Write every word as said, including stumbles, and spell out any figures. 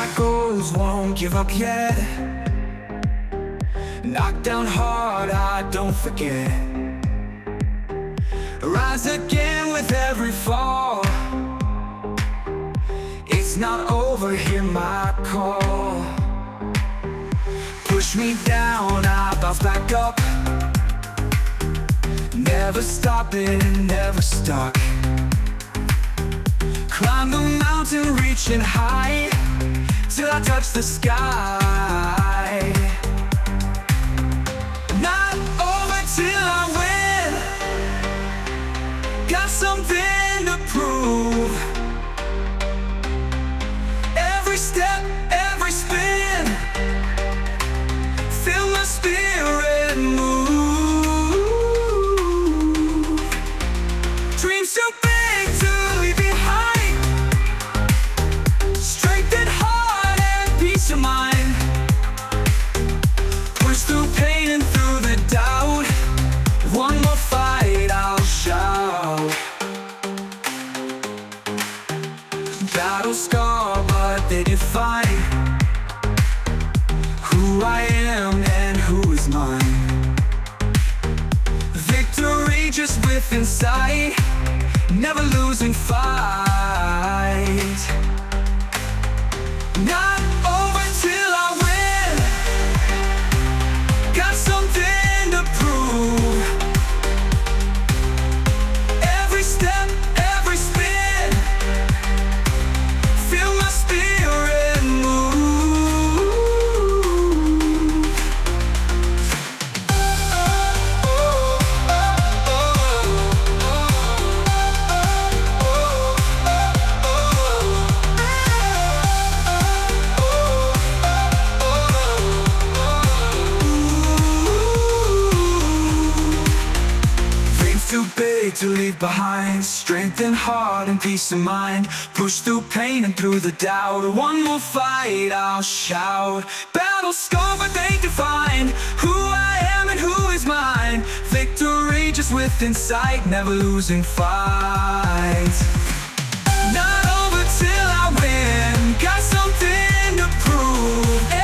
goes, won't give up yet. Knocked down hard, I don't forget. Rise again with every fall. It's not over, hear my call. Push me down, I bounce back up. Never stopping, never stuck. Climb the mountain, reaching high, till I touch the sky. Not over till I win. Got something to prove. Every step, every spin, feel my spirit move. Dreams too big to leave behind. Strength and heart and peace of mind. Push through pain and through the doubt. One more fight, I'll shout. Battle scar, but they define who I am and who is mine. Victory just within sight, never losing fight. Not over till I win. Got something to prove. Every step, every spin, feel my spirit move. Dreams too big to leave behind. Strength and heart and peace of mind. Push through pain and through the doubt. One more fight, I'll shout. Battle scar, but they define who I am and who is mine. Victory just within sight, never losing fight. Not over till I win. Got something to prove.